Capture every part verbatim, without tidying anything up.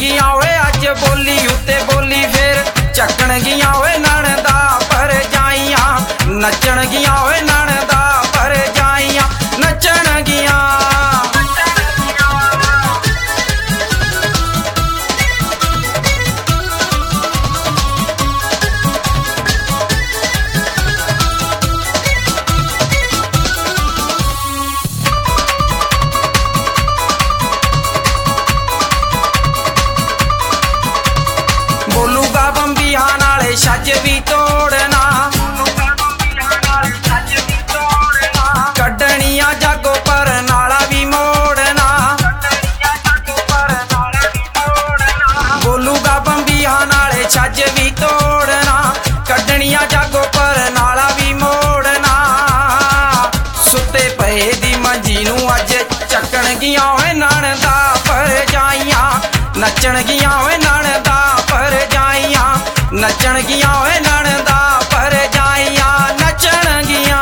गया ओए अज बोली उत्ते बोली फिर चकन गया ओए नणदा पर जाइया नचन गया ओए नणदा पर जाइया नचन गया। बोलूगा बंबिया नाले छज भी तोड़ना कड्डनिया जागो पर नाला भी मोड़ना। बोलूगा बंबिया नाले छज भी तोड़ना कड्डनिया जागो पर नाला भी मोड़ना। सुते पे दी मंजी नू अज चकन गया ओए नणदा पर जाइया नचन गया ओए नणदा पर जाइया नचन गया ओए नणदा पर जाइया नचन गया।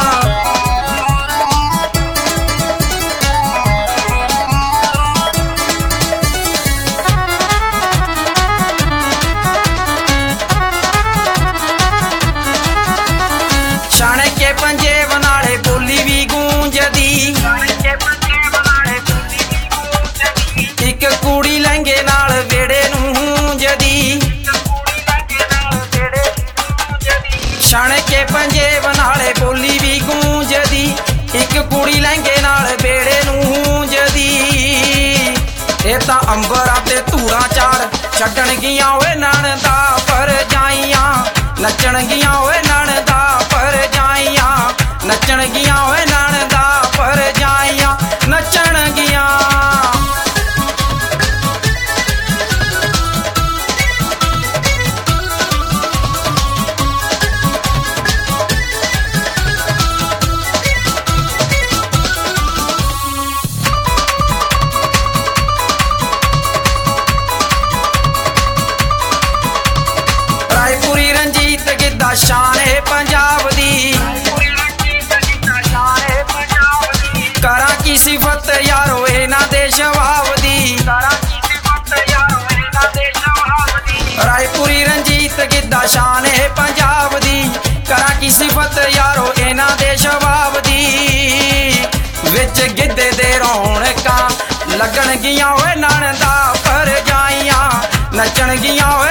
छाण के पंजेब नाले बोली भी गूंजदी एक कुड़ी लहंगे नाल वेड़े नूं हूंजदी। छण के पंजेब नाले बोली भी गूंजदी एक कुड़ी लहंगे नाल वेड़े नूं हूंजदी। ए तां अंबरां ते धूड़ां चाड़ छड्डण गियां ओए नणदा पर जाइया नचण गियां ओए नणदा पर जाइया नचण गियां ओए नणदा पर जाइया नचण गियां। रायपुरी रंजीत गिद्दा शान है पंजाब दी करा की सिफत यारो इना दे शबाब दी। रायपुरी रंजीत गिद्दा शान है पंजाब दी करा की सिफत यारो इना दे शबाब दी। विच गिद्दे दे रौणकां लगन गियां ओए नणदा पर जाइया नचन गियां ओए